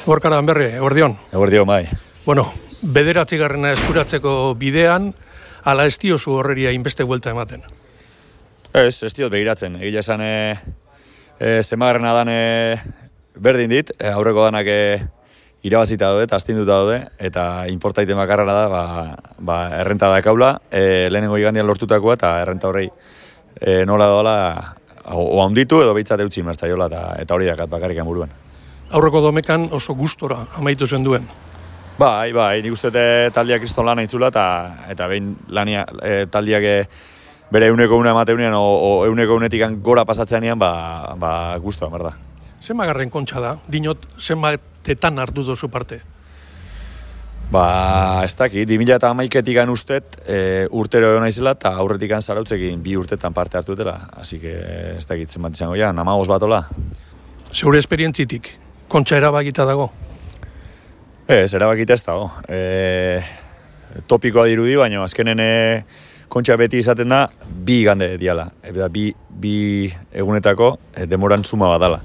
Gorkara Anberri, eguerdion. Eguerdion, bai. Bueno, 9. eskuratzeko bidean, ala ez diozu horreria inbeste buelta ematen? Ez diot begiratzen. Egia esan, zemagarrena dan berdin dit, aurreko danak irabazita daude, eta astinduta daude, eta inportaite makarrara da, errenta da ekaula, lehenengo igandian lortutakoa, eta errenta horrei nola doala, o handitu edo behitzat eutxi mertzaiola, eta hori dakat bakarrik buruan. Aurreko domekan oso gustora amaitu zen duen. Bai, nik uste taldiak kriston lana itzula, eta behin taldiak bere euneko una emateunean, o euneko unetik gora pasatzeanean, gustua, merda. Zenbagarren kontxa da? Dinot, zenbatetan hartu dozu parte? Ez dakit, 2011-etik ustet, urtero egon naizela, eta aurretik zarautzekin 2 urtetan parte hartu dutela. Así que, ez dakit, zenbat izango ja, 15 batola. Zeure esperientzitik, kontxa erabakita dago? Ez, erabakita ez dago. Topikoa dirudi, baina azkenen kontxa beti izaten da, 2 igande diala. Eta 2 egunetako demoran suma badala.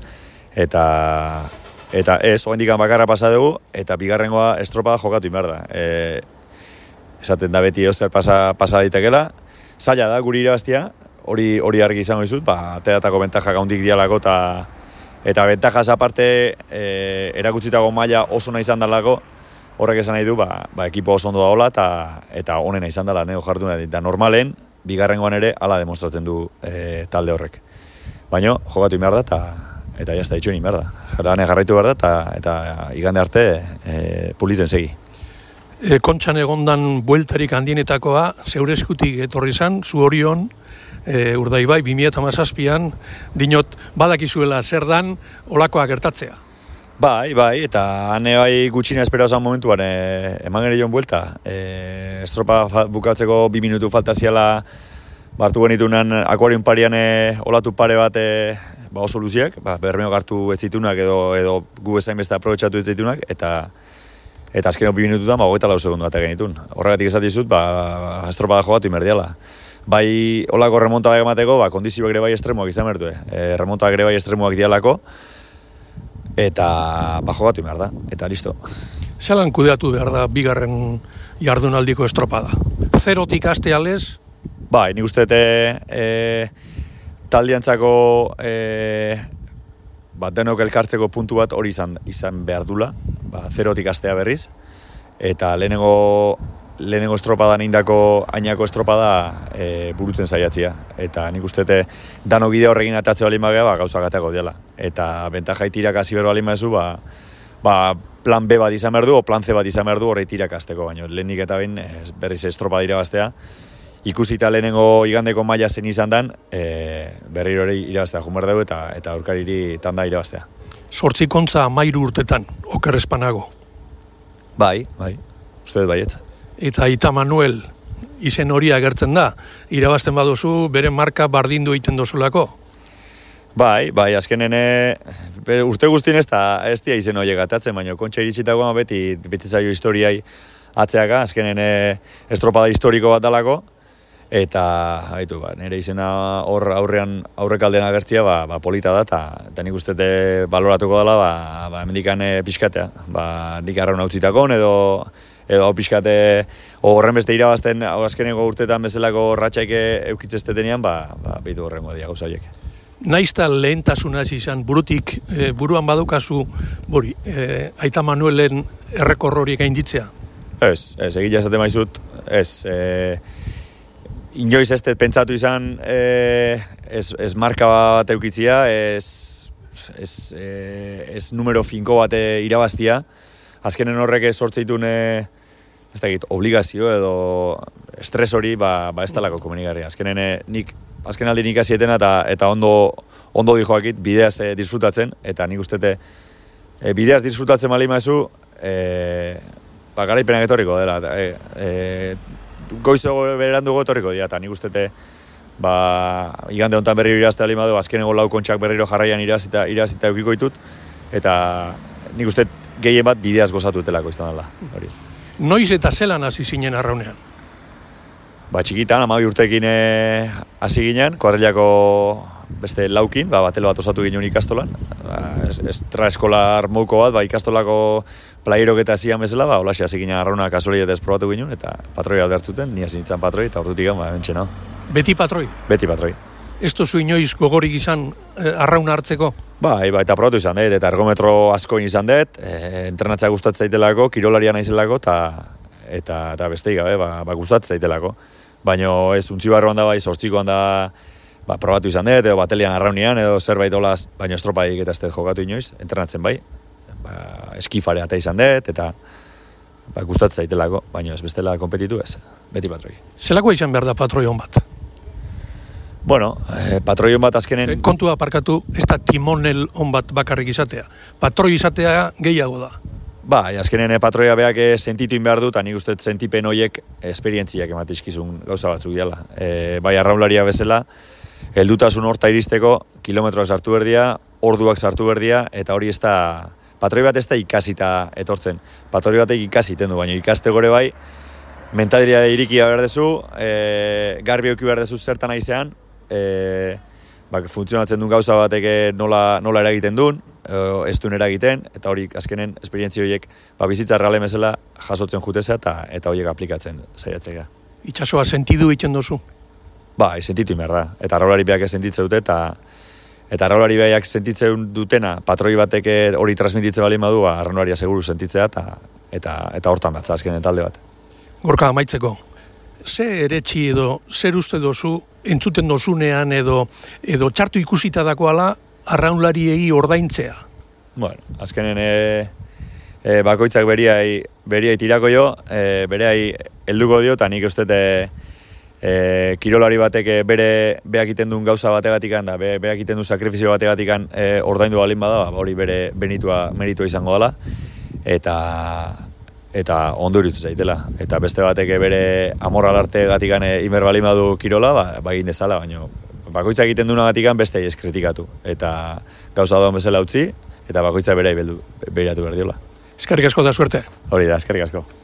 Eta ez, oendikan bakarra pasa dugu, eta bigarrengoa estropada jokatu inbar da. Esaten da beti eozter pasa daitekela. Zaila da, guri irabaztia, hori argi izango dizut, ateatako bentajak handik dialako, eta bentajaz aparte erakutsitako maila oso nahi izan dalako, horrek esan nahi du, ekipo oso ondo da hola, eta honena izan dela, nego jartu nahi. Eta normalen, bigarrengoan ere, hala demostratzen du talde horrek. Baina, jokatu inbar da, eta jazta ditxuen inbar da. Jarraitu behar da, eta igande arte pulitzen segi. Kontxan egondan bueltarik handienetakoa, zeure eskutik etorri zan, zu Orion, Urdaibai, 2017an, dinot, badakizuela zer dan, olakoa gertatzea. Bai, eta hane bai gutxina espera osan momentuan eman gero joan buelta. Estropa bukatzeko 2 minutu falta ziala bartu genitunan akuarium parian olatu pare bat oso luziak, bermeok hartu ez zitunak edo gu ezain beste aprobetsatu ez zitunak, eta azkeneko 2 minututan 24 segundu bat genitun. Horregatik esatizut, estropada jogatu imerdiala. Bai, olako remontadak emateko, kondizioak ere bai estremoak izan bertu, remontadak ere bai estremoak dialako, eta jogatu imar da, eta listo. Zelan kudeatu behar da bigarren jardunaldiko estropada? Zerotik aste alez? Bai, nik uste taldiantzako denok elkartzeko puntu bat hori izan behar dula, zerotik astea berriz, eta lehenengo estropadan indako ainako estropada burutzen saiatzia. Eta nik uste dano gide horrekin atatze balin bagea, gauza gateko diala. Eta bentaja itirak hasi behar balin badezu, plan B bat izan behar du, o plan C bat izan behar du horre itirak azteko, baina lehenik eta bain berriz estropada irabaztea. Ikusita lehenengo igandeko maila zen izan dan, berriro hori irabaztea jumar dugu eta aurkariri tanda irabaztea. 8 kontza 13 urtetan, oker espanago. Bai, uste dut baietza. Eta Aita Manuel izen hori agertzen da, irabazten baduzu bere marka bardindu egiten dozulako. Bai, azkenen urte guztien ez dia izen horiek atatzen, baina kontxa iritsitagoan beti zaio historiai atzeaka, azkenen estropada historiko bat dalako, eta nire izena aurrekaldean agertzia polita da, eta nik uste baloratuko dela, hemendikan pixkatea, nik arraun hautsitakon edo pixkate horren beste irabazten azkeneko urtetan bezalako ratxaik eukitzeste denean, behitu horrengo dia gauza horiek. Naizta lehentasuna izan buruan badukazu Aita Manuelen errekor horiek gainditzea? Ez, egitea esaten maizut, ez. Inoiz ez pentsatu izan ez marka bat eukitzia, ez numero finko bat irabaztia. Azkenen horrek sortzeitun obligazio edo estres hori ez talako komenigarria. Azken aldi nik hasietena eta ondo dijoakit bideaz disfrutatzen, eta nik ustete bideaz disfrutatzen bali maizu garaipenak etorriko dela. Goizo berandu etorriko dira, eta nik ustete igande honetan berriro iraztea bali madu, azkeneko 4 kontxak berriro jarraian irazita eukiko ditut, eta nik uste gehien bat bideaz gozatu dutelako izan dela. Noiz eta zelan hasi zinen arraunean? Txikitan, 12 urtekin hasi ginen, kuadrilako beste laukin, batelo bat osatu ginen ikastolan, estra eskolar mouko bat, ikastolako playerok eta zian bezala, holaxe hasi ginen arrauna kasuali eta esprobatu ginen, eta patroi bat bertzuten, ni hasi nintzen patroi, eta ordutik bentsen hau. Beti patroi? Beti patroi. Ez tozu inoiz gogorik izan arrauna hartzeko? Eta probatu izan dut, eta ergometro askoin izan dut, entrenatza gustatzen zaitelako, kirolaria naizelako, eta besteik gabe, gustatzen zaitelako. Baina ez untzi barroan da zortzikoan da, probatu izan dut, edo batelian arraunian, edo zerbait olaz, baina estropaik eta ez dut jokatu inoiz, entrenatzen bai. Eskifare eta izan dut, eta gustatzen zaitelako, baina ez bestela konpetitu ez, beti patroi. Zelako izan behar da patroi hon bat? Bueno, patroi hon bat azkenen... Kontua aparkatu, ez da timonel hon bat bakarrik izatea. Patroi izatea gehiago da. Azkenen patroia beak sentitu behar dut, nik uste sentipen horiek esperientziak ematizkizun gauza batzuk diala. Bai arraunlaria bezala, heldutasun horta iristeko, kilometroak sartu berdia, orduak sartu berdia, eta hori ez da... Patroi bat ez da ikasita etortzen. Patroi batek ikasiten du, baina ikaste gore bai, mentadiria irikia behar dezu, garbi auki behar dezu zertan aizean, funtzionatzen duen gauza batek nola eragiten duen, ez duen eragiten, eta hori azkenen esperientzia horiek bizitza realen bezala jasotzen jutezea eta horiek aplikatzen saiatzea. Itxasoa sentidu egiten dozu? Sentitu behar da. Eta arraulari beak sentitzen dute, eta arraulari beak sentitzen dutena, patroi batek hori transmititzen bali madu, arraularia seguru sentitzea, eta hortan datza azkenen talde bat. Gorka, amaitzeko, ze eretxi edo, zer uste dozu, entzuten dozunean edo txartu ikusita dakoala arraunlariei ordaintzea? Azkenen bakoitzak beriai tirako jo, beriai helduko dio, eta nik uste kirolari batek beak iten duen gauza bategatikan, da beak iten duen sakrifizio bategatikan ordaindu balin bada, hori bere meritua izango dela, eta ondo iruditu zaitela. Eta beste batek bere amorral arte gatikan imer balin badu kirola, egin dezala, baina bakoitzak egiten duna gatikan beste ez kritikatu. Eta gauza doan bezala utzi, eta bakoitzak bere behiratu behar diola. Eskerrik asko da suerte. Hori da, eskerrik asko.